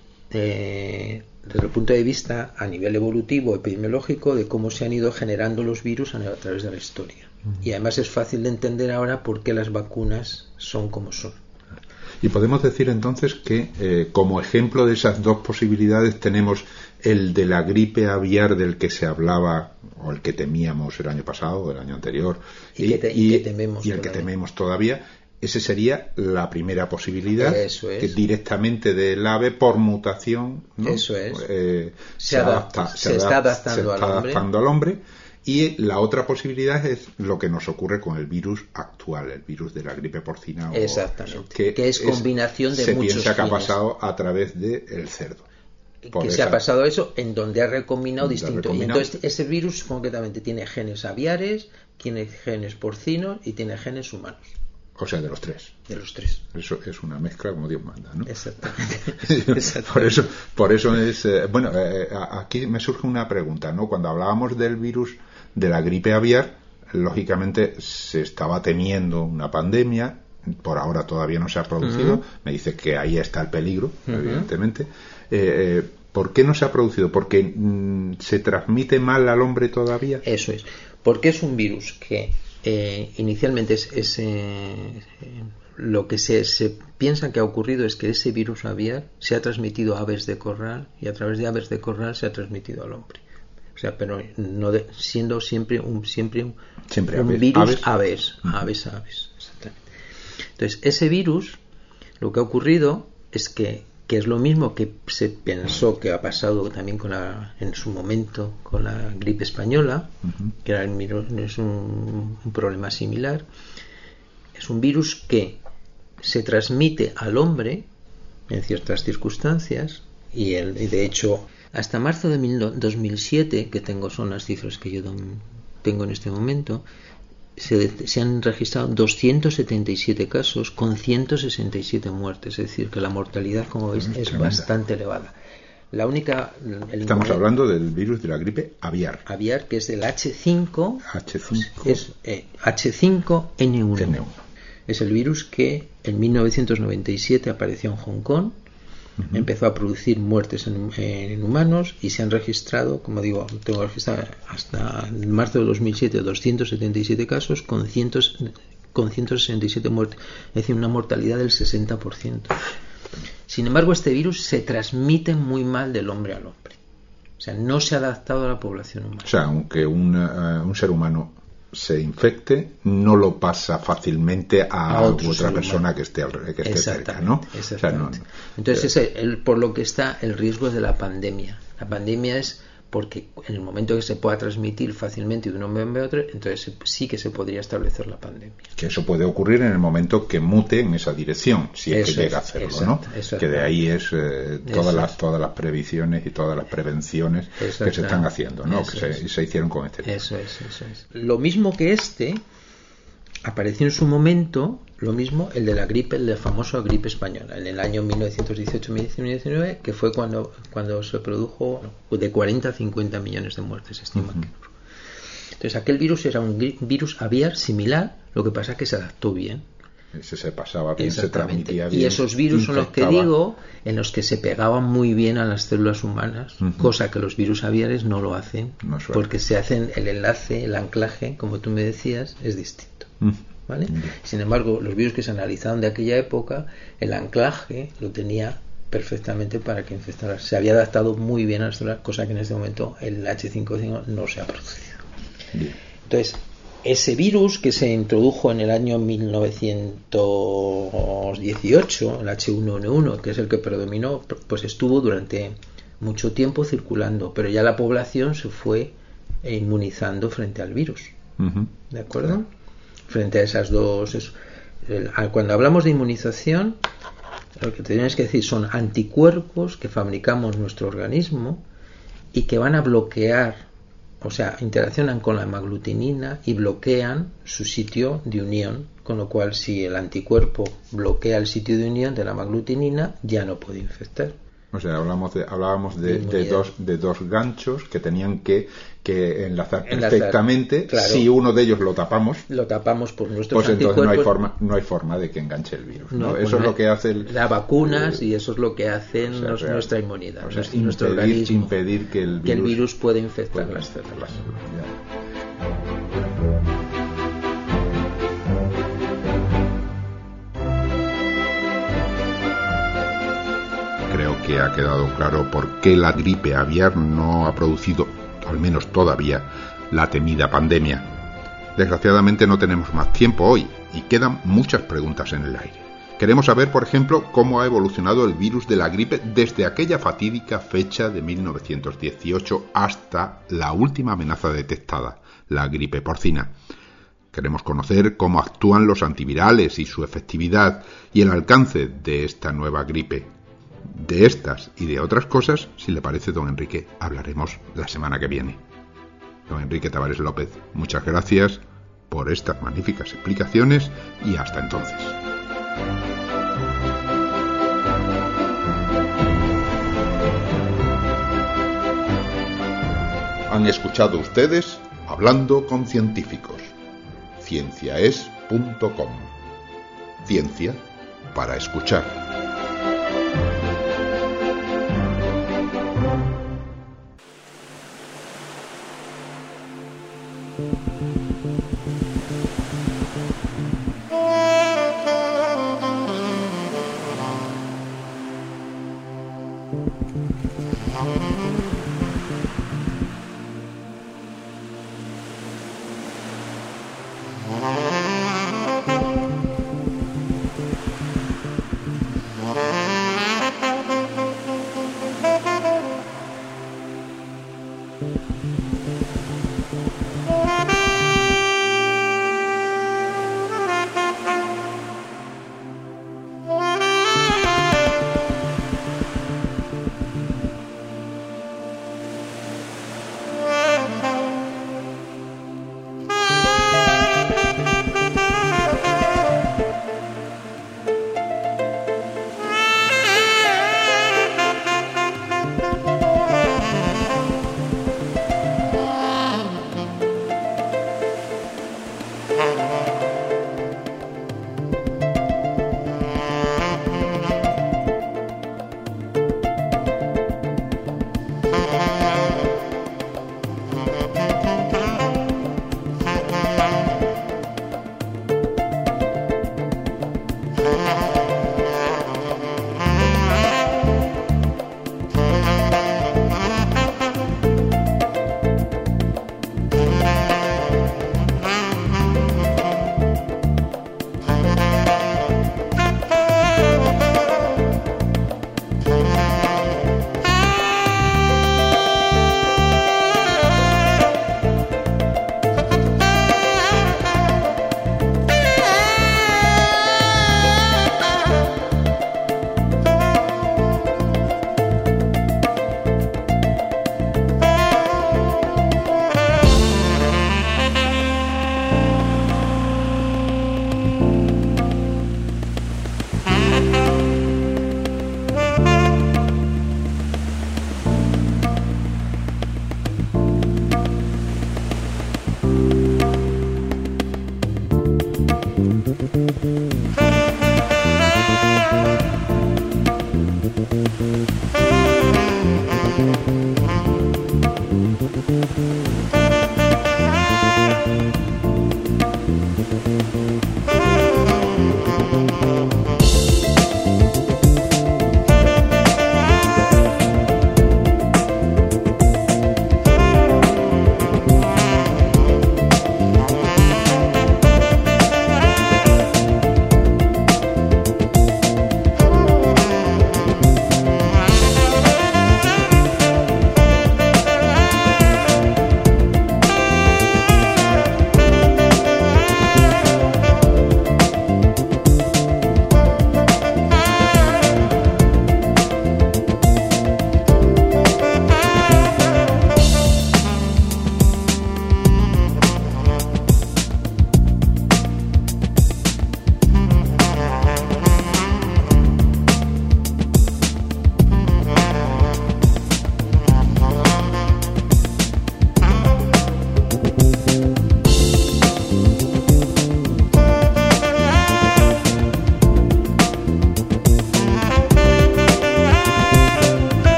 desde el punto de vista a nivel evolutivo, epidemiológico, de cómo se han ido generando los virus a través de la historia. Y además es fácil de entender ahora por qué las vacunas son como son. Y podemos decir entonces que como ejemplo de esas dos posibilidades tenemos el de la gripe aviar del que se hablaba, o el que temíamos el año pasado o el año anterior, y el que tememos todavía. Esa sería la primera posibilidad. Eso es. Que directamente del ave, por mutación, ¿no? Eso es. Se está adaptando al hombre. Y la otra posibilidad es lo que nos ocurre con el virus actual, el virus de la gripe porcina. Exactamente. Que es combinación de muchos genes. Se piensa que ha pasado a través del cerdo. Se ha pasado eso en donde ha recombinado distinto. Y entonces ese virus concretamente tiene genes aviares, tiene genes porcinos y tiene genes humanos. O sea, de los tres. De los tres. Eso es una mezcla como Dios manda, ¿no? Exactamente. Por eso es... aquí me surge una pregunta, ¿no? Cuando hablábamos del virus de la gripe aviar, lógicamente se estaba temiendo una pandemia, por ahora todavía no se ha producido, me dice que ahí está el peligro, evidentemente. ¿Por qué no se ha producido? ¿Porque se transmite mal al hombre todavía? Eso es, porque es un virus que inicialmente lo que se piensa que ha ocurrido es que ese virus aviar se ha transmitido a aves de corral y a través de aves de corral se ha transmitido al hombre. O sea, pero no siendo siempre un aves. virus aves. Exactamente. Entonces, ese virus, lo que ha ocurrido es que es lo mismo que se pensó que ha pasado también en su momento con la gripe española, que era es un problema similar. Es un virus que se transmite al hombre en ciertas circunstancias y de hecho hasta marzo de 2007, que son las cifras que yo tengo en este momento, se han registrado 277 casos con 167 muertes, es decir, que la mortalidad, como veis, es bastante elevada. Estamos hablando del virus de la gripe aviar. Aviar, que es del H5. Es H5N1. Es el virus que en 1997 apareció en Hong Kong. Empezó a producir muertes en humanos y se han registrado, como digo, tengo registrado hasta marzo de 2007 277 casos con 167 muertes, es decir, una mortalidad del 60%. Sin embargo, este virus se transmite muy mal del hombre al hombre. O sea, no se ha adaptado a la población humana. O sea, aunque un ser humano se infecte, no lo pasa fácilmente a otra persona que esté cerca, ¿no? Exactamente. Entonces, por lo que está el riesgo de la pandemia. La pandemia es porque en el momento que se pueda transmitir fácilmente de un hombre a otro, entonces sí que se podría establecer la pandemia. Que eso puede ocurrir en el momento que mute en esa dirección, si es que llega a hacerlo, ¿no? Que de ahí es todas las previsiones y todas las prevenciones que se están haciendo, ¿no? Que se hicieron con este virus. Eso es. Lo mismo que apareció en su momento, lo mismo el de la gripe, el de la famosa gripe española, en el año 1918-1919, que fue cuando se produjo de 40 a 50 millones de muertes, se estima que. Entonces aquel virus era un virus aviar similar, lo que pasa es que se adaptó bien. Se pasaba bien, se transmitía bien. Y esos virus son los que digo, en los que se pegaban muy bien a las células humanas, cosa que los virus aviares no lo hacen, porque se hacen el enlace, el anclaje, como tú me decías, es distinto. ¿Vale? Sin embargo, los virus que se analizaron de aquella época, el anclaje lo tenía perfectamente para que infectara. Se había adaptado muy bien a las células, cosa que en este momento el H5N1 no se ha producido. Bien. Entonces, ese virus que se introdujo en el año 1918, el H1N1, que es el que predominó, pues estuvo durante mucho tiempo circulando, pero ya la población se fue inmunizando frente al virus. ¿De acuerdo? Frente a esas dos. Cuando hablamos de inmunización, lo que tenemos que decir son anticuerpos que fabricamos nuestro organismo y que van a bloquear, o sea, interaccionan con la hemaglutinina y bloquean su sitio de unión, con lo cual si el anticuerpo bloquea el sitio de unión de la hemaglutinina, ya no puede infectar. O sea, hablábamos de dos ganchos que tenían que enlazar perfectamente. Claro. Si uno de ellos lo tapamos por nuestros anticuerpos, entonces no hay forma de que enganche el virus, ¿no? Eso es lo que hace las vacunas y eso es lo que hacen nuestra inmunidad, nuestro organismo, impedir que el virus pueda infectar las células. Creo que ha quedado claro por qué la gripe aviar no ha producido, al menos todavía, la temida pandemia. Desgraciadamente no tenemos más tiempo hoy y quedan muchas preguntas en el aire. Queremos saber, por ejemplo, cómo ha evolucionado el virus de la gripe desde aquella fatídica fecha de 1918 hasta la última amenaza detectada, la gripe porcina. Queremos conocer cómo actúan los antivirales y su efectividad y el alcance de esta nueva gripe. De estas y de otras cosas, si le parece, don Enrique, hablaremos la semana que viene. Don Enrique Tavares López, muchas gracias por estas magníficas explicaciones y hasta entonces. Han escuchado ustedes Hablando con Científicos. Cienciaes.com. Ciencia para escuchar.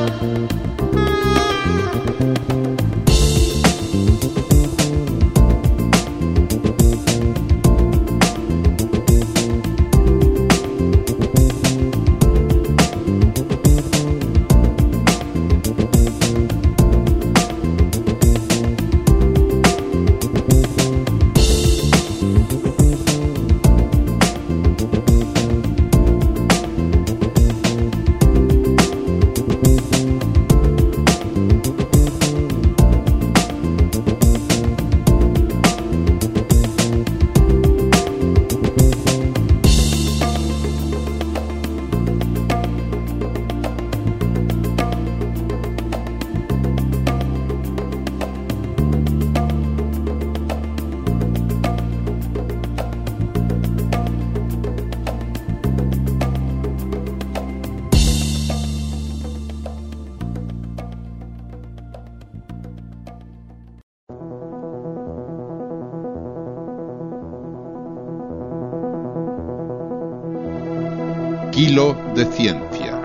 Kilo de Ciencia.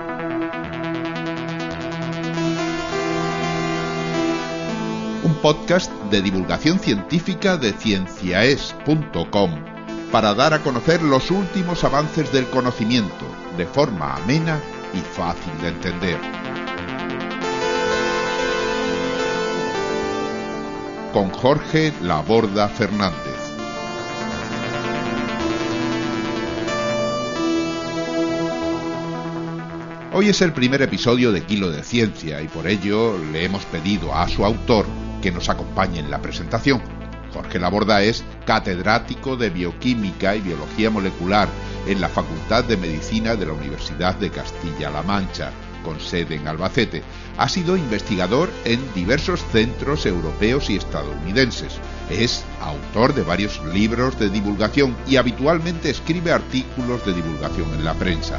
Un podcast de divulgación científica de cienciaes.com para dar a conocer los últimos avances del conocimiento de forma amena y fácil de entender. Con Jorge Laborda Fernández. Hoy es el primer episodio de Kilo de Ciencia y por ello le hemos pedido a su autor que nos acompañe en la presentación. Jorge Laborda es catedrático de Bioquímica y Biología Molecular en la Facultad de Medicina de la Universidad de Castilla-La Mancha, con sede en Albacete. Ha sido investigador en diversos centros europeos y estadounidenses. Es autor de varios libros de divulgación y habitualmente escribe artículos de divulgación en la prensa.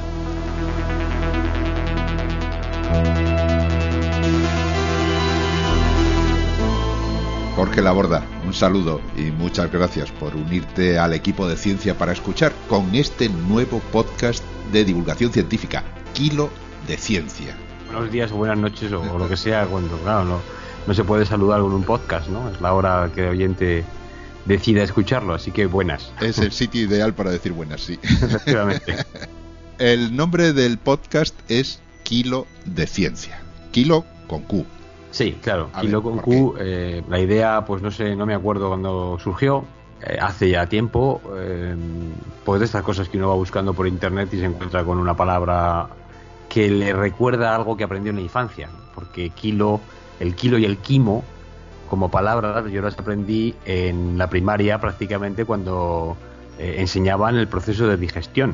Jorge Laborda, un saludo y muchas gracias por unirte al equipo de Ciencia para Escuchar con este nuevo podcast de divulgación científica, Kilo de Ciencia. Buenos días o buenas noches o lo que sea, cuando claro, no se puede saludar con un podcast, ¿no? Es la hora que el oyente decida escucharlo, así que buenas. Es el sitio ideal para decir buenas, sí. Efectivamente. El nombre del podcast es Kilo de Ciencia. Kilo con Q. Sí, claro, Kilo con Q. La idea, pues no sé, no me acuerdo cuándo surgió. Hace ya tiempo, pues de estas cosas que uno va buscando por internet y se encuentra con una palabra que le recuerda algo que aprendió en la infancia. Porque el kilo y el quimo, como palabras, yo las aprendí en la primaria prácticamente cuando enseñaban el proceso de digestión.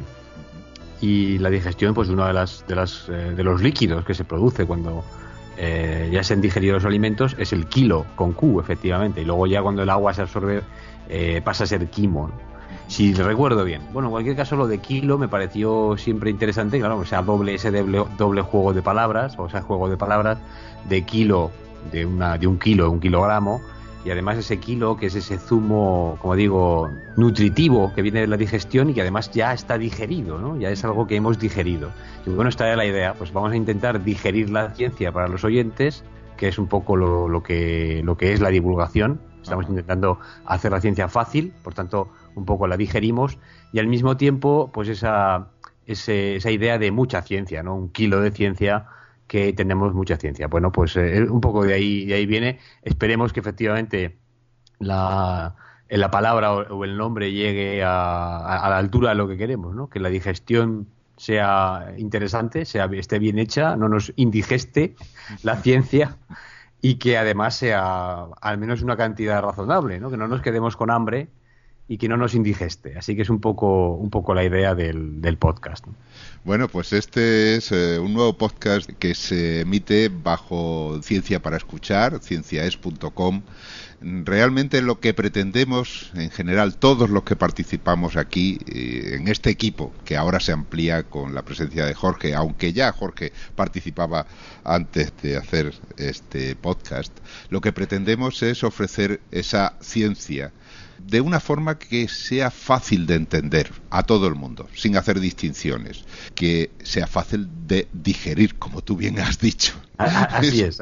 Y la digestión, pues uno de los líquidos que se produce cuando ya se han digerido los alimentos es el kilo con Q, efectivamente, y luego ya cuando el agua se absorbe pasa a ser quimo, ¿no? Si recuerdo bien. Bueno, en cualquier caso lo de kilo me pareció siempre interesante, claro, o sea, doble juego de palabras, o sea, juego de palabras de kilo, de un kilo, un kilogramo, y además ese kilo, que es ese zumo, como digo, nutritivo que viene de la digestión y que además ya está digerido, ¿no? Ya es algo que hemos digerido. Y bueno, esta era la idea, pues vamos a intentar digerir la ciencia para los oyentes, que es un poco lo que es la divulgación. Estamos intentando hacer la ciencia fácil, por tanto, un poco la digerimos, y al mismo tiempo, pues esa idea de mucha ciencia, ¿no? Un kilo de ciencia, que tenemos mucha ciencia. Bueno, pues un poco de ahí viene. Esperemos que efectivamente la palabra o el nombre llegue a la altura de lo que queremos, ¿no? Que la digestión sea interesante, esté bien hecha, no nos indigeste la ciencia y que además sea al menos una cantidad razonable, ¿no? Que no nos quedemos con hambre y que no nos indigeste. Así que es un poco la idea del podcast, ¿no? Bueno, pues este es un nuevo podcast que se emite bajo Ciencia para Escuchar, cienciaes.com. Realmente lo que pretendemos, en general, todos los que participamos aquí, en este equipo, que ahora se amplía con la presencia de Jorge, aunque ya Jorge participaba antes de hacer este podcast, lo que pretendemos es ofrecer esa ciencia de una forma que sea fácil de entender a todo el mundo, sin hacer distinciones, que sea fácil de digerir, como tú bien has dicho. Así es.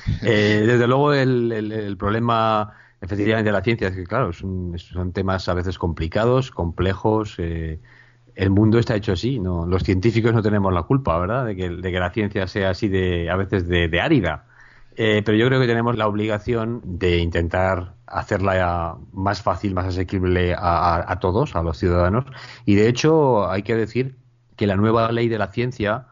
Desde luego el problema efectivamente de la ciencia es que, claro, son temas a veces complicados, complejos. El mundo está hecho así, ¿no? Los científicos no tenemos la culpa, ¿verdad?, de que la ciencia sea así a veces de árida. Pero yo creo que tenemos la obligación de intentar hacerla más fácil, más asequible a todos, a los ciudadanos. Y de hecho hay que decir que la nueva ley de la ciencia,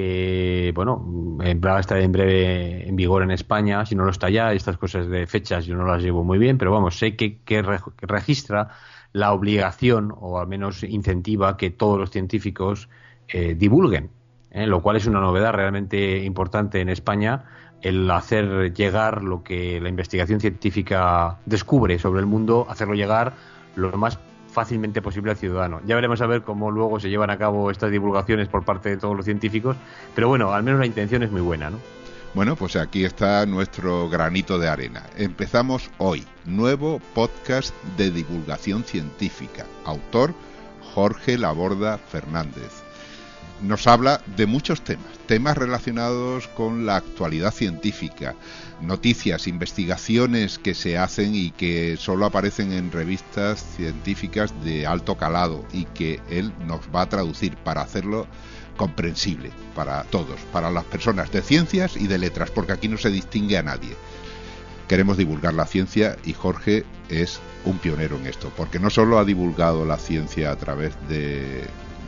que va a estar en breve en vigor en España, si no lo está ya, estas cosas de fechas yo no las llevo muy bien, pero vamos, sé que registra la obligación, o al menos incentiva, que todos los científicos divulguen, lo cual es una novedad realmente importante en España, el hacer llegar lo que la investigación científica descubre sobre el mundo, hacerlo llegar lo más fácilmente posible al ciudadano. Ya veremos a ver cómo luego se llevan a cabo estas divulgaciones por parte de todos los científicos, pero bueno, al menos la intención es muy buena, ¿no? Bueno, pues aquí está nuestro granito de arena. Empezamos hoy, nuevo podcast de divulgación científica. Autor, Jorge Laborda Fernández. Nos habla de muchos temas relacionados con la actualidad científica, noticias, investigaciones que se hacen y que solo aparecen en revistas científicas de alto calado y que él nos va a traducir para hacerlo comprensible para todos, para las personas de ciencias y de letras, porque aquí no se distingue a nadie. Queremos divulgar la ciencia y Jorge es un pionero en esto, porque no solo ha divulgado la ciencia a través de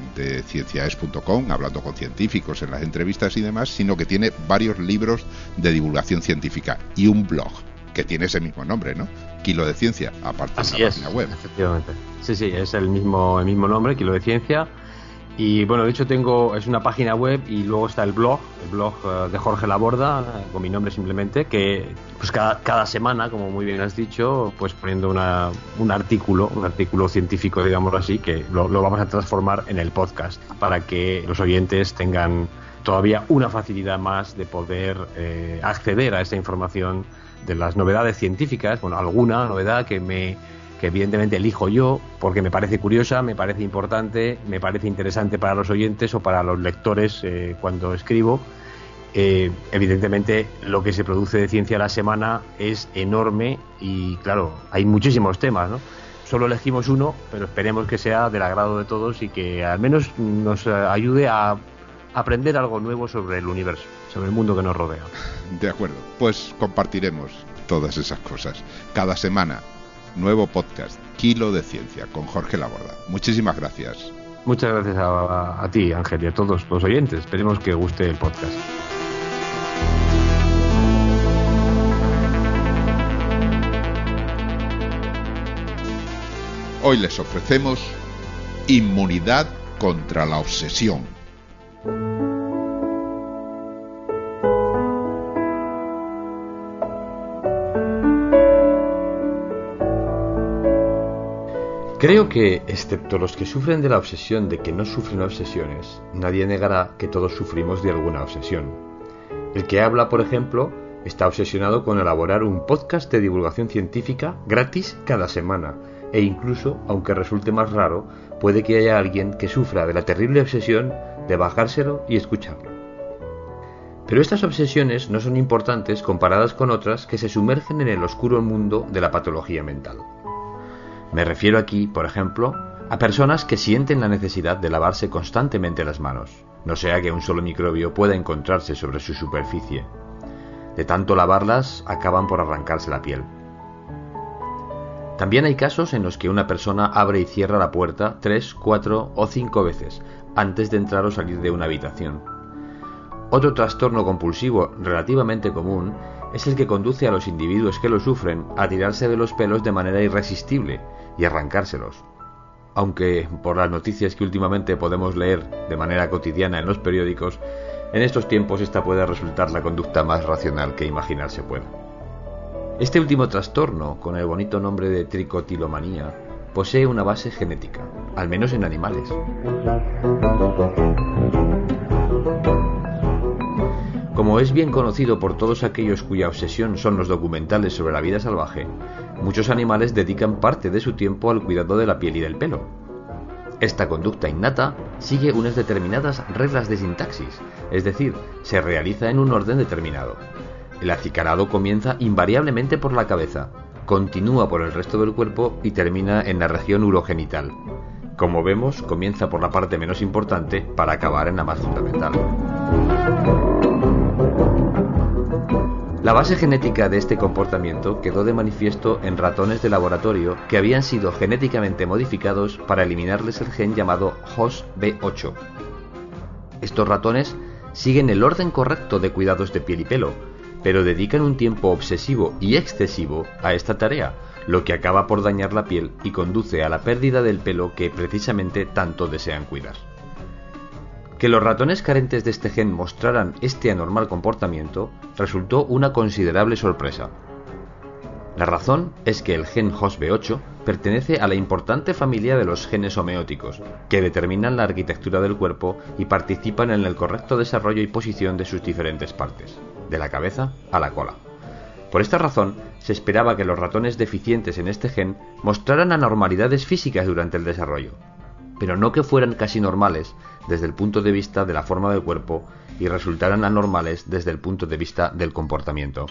cienciaes.com, hablando con científicos en las entrevistas y demás, sino que tiene varios libros de divulgación científica y un blog que tiene ese mismo nombre, ¿no? Kilo de Ciencia, aparte de la página web. Efectivamente. Sí, es el mismo nombre, Kilo de Ciencia. Y bueno, de hecho es una página web y luego está el blog de Jorge Laborda, con mi nombre simplemente, que pues cada semana, como muy bien has dicho, pues poniendo un artículo científico, digámoslo así, que lo vamos a transformar en el podcast para que los oyentes tengan todavía una facilidad más de poder acceder a esa información de las novedades científicas, bueno, alguna novedad que evidentemente elijo yo porque me parece curiosa, me parece importante, me parece interesante para los oyentes o para los lectores cuando escribo. Evidentemente lo que se produce de ciencia a la semana es enorme y claro, hay muchísimos temas, ¿no? Solo elegimos uno, pero esperemos que sea del agrado de todos y que al menos nos ayude a aprender algo nuevo sobre el universo, sobre el mundo que nos rodea. De acuerdo, pues compartiremos todas esas cosas cada semana. Nuevo podcast, Kilo de Ciencia, con Jorge Laborda. Muchísimas gracias. Muchas gracias a ti, Ángel, y a todos los oyentes. Esperemos que guste el podcast. Hoy les ofrecemos inmunidad contra la obsesión. Creo que, excepto los que sufren de la obsesión de que no sufren obsesiones, nadie negará que todos sufrimos de alguna obsesión. El que habla, por ejemplo, está obsesionado con elaborar un podcast de divulgación científica gratis cada semana, e incluso, aunque resulte más raro, puede que haya alguien que sufra de la terrible obsesión de bajárselo y escucharlo. Pero estas obsesiones no son importantes comparadas con otras que se sumergen en el oscuro mundo de la patología mental. Me refiero aquí, por ejemplo, a personas que sienten la necesidad de lavarse constantemente las manos, no sea que un solo microbio pueda encontrarse sobre su superficie. De tanto lavarlas, acaban por arrancarse la piel. También hay casos en los que una persona abre y cierra la puerta 3, 4 o 5 veces antes de entrar o salir de una habitación. Otro trastorno compulsivo relativamente común es el que conduce a los individuos que lo sufren a tirarse de los pelos de manera irresistible y arrancárselos. Aunque, por las noticias que últimamente podemos leer de manera cotidiana en los periódicos, en estos tiempos esta puede resultar la conducta más racional que imaginarse pueda. Este último trastorno, con el bonito nombre de tricotilomanía, posee una base genética, al menos en animales. Como es bien conocido por todos aquellos cuya obsesión son los documentales sobre la vida salvaje, muchos animales dedican parte de su tiempo al cuidado de la piel y del pelo. Esta conducta innata sigue unas determinadas reglas de sintaxis, es decir, se realiza en un orden determinado. El acicalado comienza invariablemente por la cabeza, continúa por el resto del cuerpo y termina en la región urogenital. Como vemos, comienza por la parte menos importante para acabar en la más fundamental. La base genética de este comportamiento quedó de manifiesto en ratones de laboratorio que habían sido genéticamente modificados para eliminarles el gen llamado HOSB8. Estos ratones siguen el orden correcto de cuidados de piel y pelo, pero dedican un tiempo obsesivo y excesivo a esta tarea, lo que acaba por dañar la piel y conduce a la pérdida del pelo que precisamente tanto desean cuidar. Que los ratones carentes de este gen mostraran este anormal comportamiento resultó una considerable sorpresa. La razón es que el gen HOSB8 pertenece a la importante familia de los genes homeóticos, que determinan la arquitectura del cuerpo y participan en el correcto desarrollo y posición de sus diferentes partes, de la cabeza a la cola. Por esta razón, se esperaba que los ratones deficientes en este gen mostraran anormalidades físicas durante el desarrollo, pero no que fueran casi normales desde el punto de vista de la forma del cuerpo y resultaran anormales desde el punto de vista del comportamiento.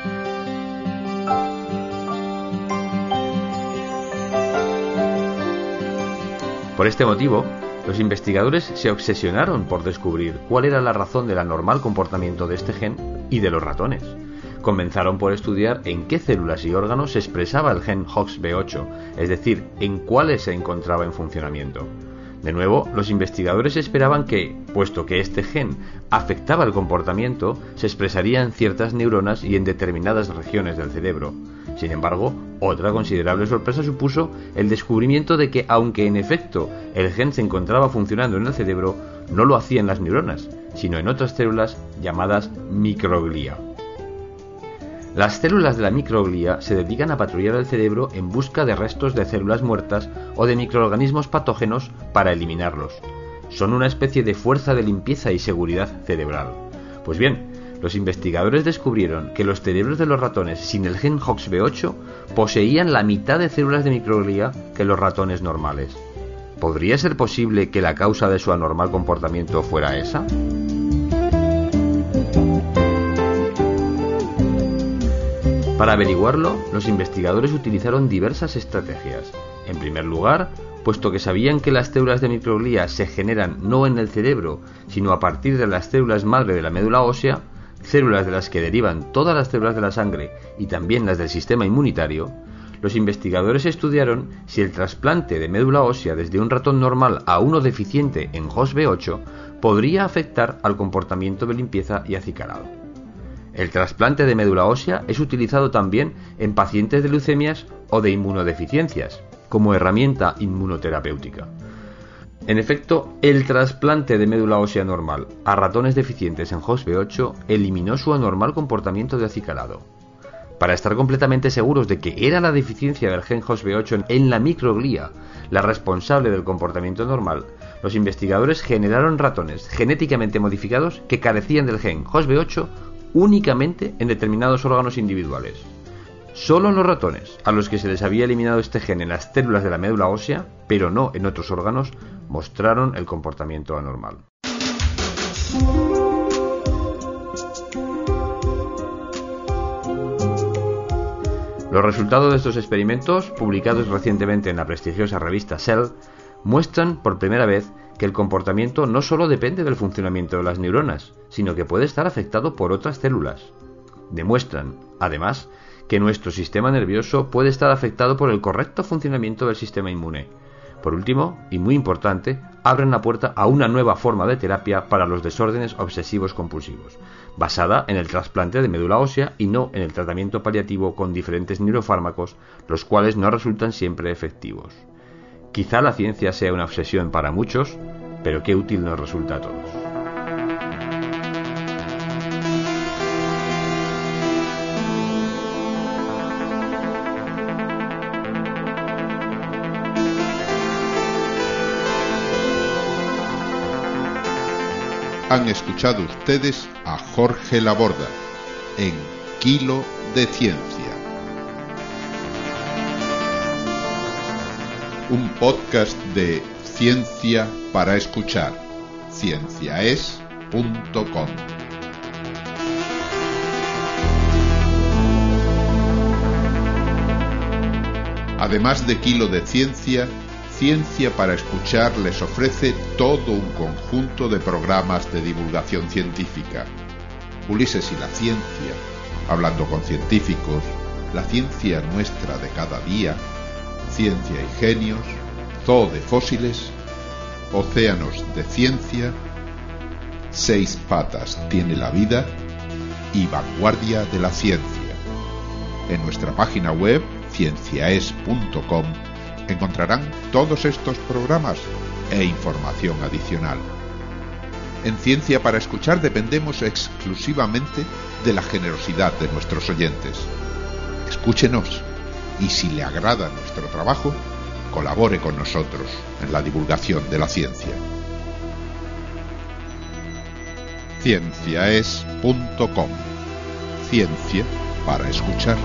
Por este motivo, los investigadores se obsesionaron por descubrir cuál era la razón del anormal comportamiento de este gen y de los ratones. Comenzaron por estudiar en qué células y órganos se expresaba el gen HOXB8, es decir, en cuáles se encontraba en funcionamiento. De nuevo, los investigadores esperaban que, puesto que este gen afectaba el comportamiento, se expresaría en ciertas neuronas y en determinadas regiones del cerebro. Sin embargo, otra considerable sorpresa supuso el descubrimiento de que, aunque en efecto el gen se encontraba funcionando en el cerebro, no lo hacía en las neuronas, sino en otras células llamadas microglia. Las células de la microglia se dedican a patrullar el cerebro en busca de restos de células muertas o de microorganismos patógenos para eliminarlos. Son una especie de fuerza de limpieza y seguridad cerebral. Pues bien, los investigadores descubrieron que los cerebros de los ratones sin el gen HOXB8 poseían la mitad de células de microglia que los ratones normales. ¿Podría ser posible que la causa de su anormal comportamiento fuera esa? Para averiguarlo, los investigadores utilizaron diversas estrategias. En primer lugar, puesto que sabían que las células de microglia se generan no en el cerebro, sino a partir de las células madre de la médula ósea, células de las que derivan todas las células de la sangre y también las del sistema inmunitario, los investigadores estudiaron si el trasplante de médula ósea desde un ratón normal a uno deficiente en HOSB8 podría afectar al comportamiento de limpieza y acicalado. El trasplante de médula ósea es utilizado también en pacientes de leucemias o de inmunodeficiencias, como herramienta inmunoterapéutica. En efecto, el trasplante de médula ósea normal a ratones deficientes en HOSB8 eliminó su anormal comportamiento de acicalado. Para estar completamente seguros de que era la deficiencia del gen HOSB8 en la microglia la responsable del comportamiento normal, los investigadores generaron ratones genéticamente modificados que carecían del gen HOSB8 únicamente en determinados órganos individuales. Solo en los ratones, a los que se les había eliminado este gen en las células de la médula ósea, pero no en otros órganos, mostraron el comportamiento anormal. Los resultados de estos experimentos, publicados recientemente en la prestigiosa revista Cell, muestran por primera vez que el comportamiento no solo depende del funcionamiento de las neuronas, sino que puede estar afectado por otras células. Demuestran, además, que nuestro sistema nervioso puede estar afectado por el correcto funcionamiento del sistema inmune. Por último, y muy importante, abren la puerta a una nueva forma de terapia para los desórdenes obsesivos compulsivos, basada en el trasplante de médula ósea y no en el tratamiento paliativo con diferentes neurofármacos, los cuales no resultan siempre efectivos. Quizá la ciencia sea una obsesión para muchos, pero qué útil nos resulta a todos. Han escuchado ustedes a Jorge Laborda en Kilo de Ciencia, un podcast de Ciencia para Escuchar, cienciaes.com. Además de Kilo de Ciencia, Ciencia para Escuchar les ofrece todo un conjunto de programas de divulgación científica. Ulises y la ciencia, hablando con científicos, la ciencia nuestra de cada día, Ciencia y Genios, Zoo de Fósiles, Océanos de Ciencia, 6 patas tiene la vida y Vanguardia de la Ciencia. En nuestra página web, cienciaes.com, encontrarán todos estos programas e información adicional. En Ciencia para Escuchar dependemos exclusivamente de la generosidad de nuestros oyentes. Escúchenos y si le agrada nuestro trabajo, colabore con nosotros en la divulgación de la ciencia. Cienciaes.com. Ciencia para Escuchar.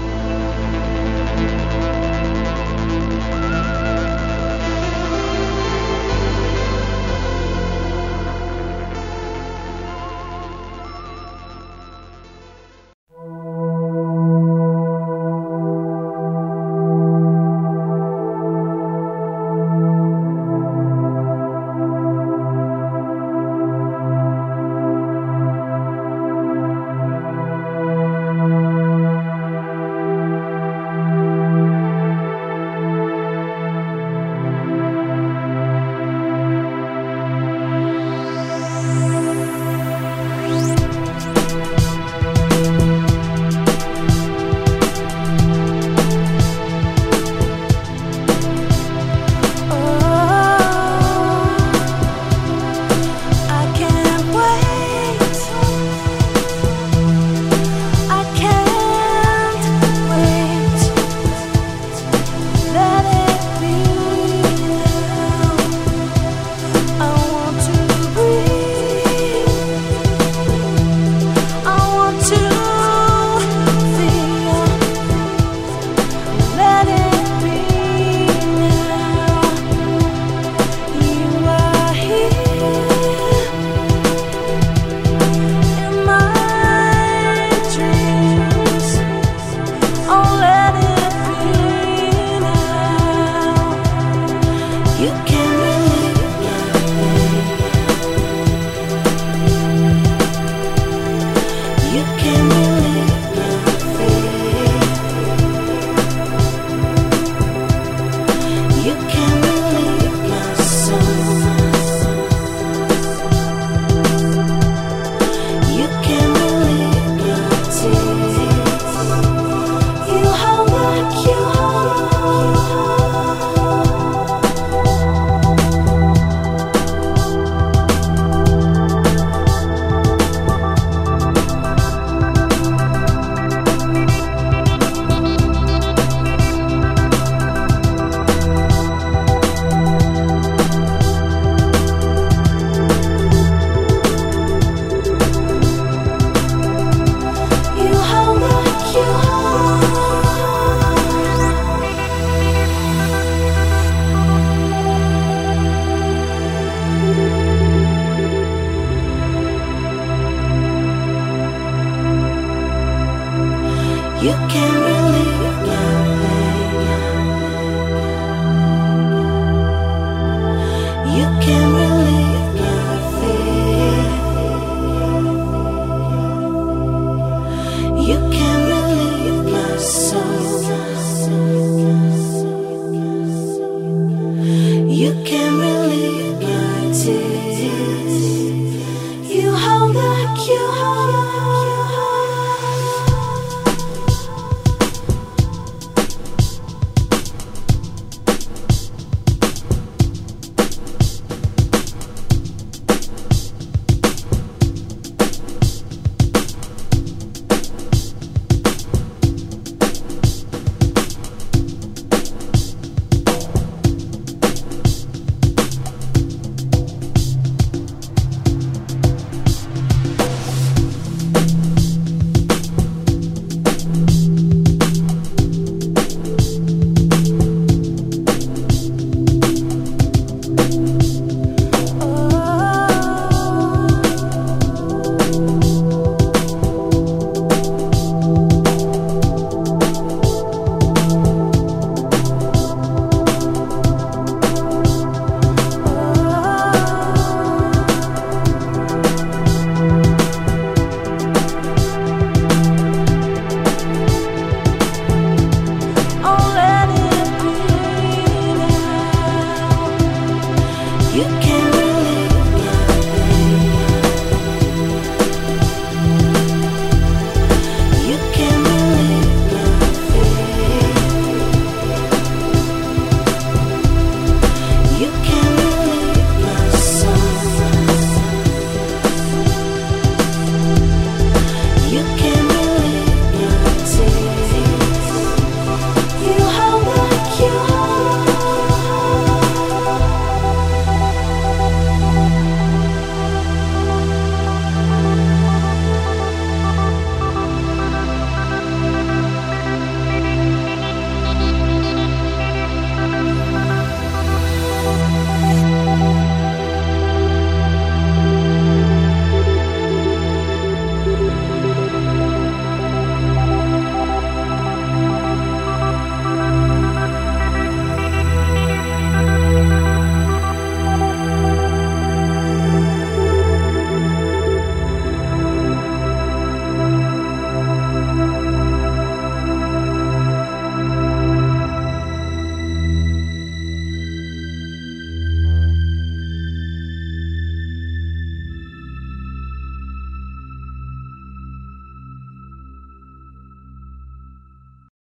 You can't believe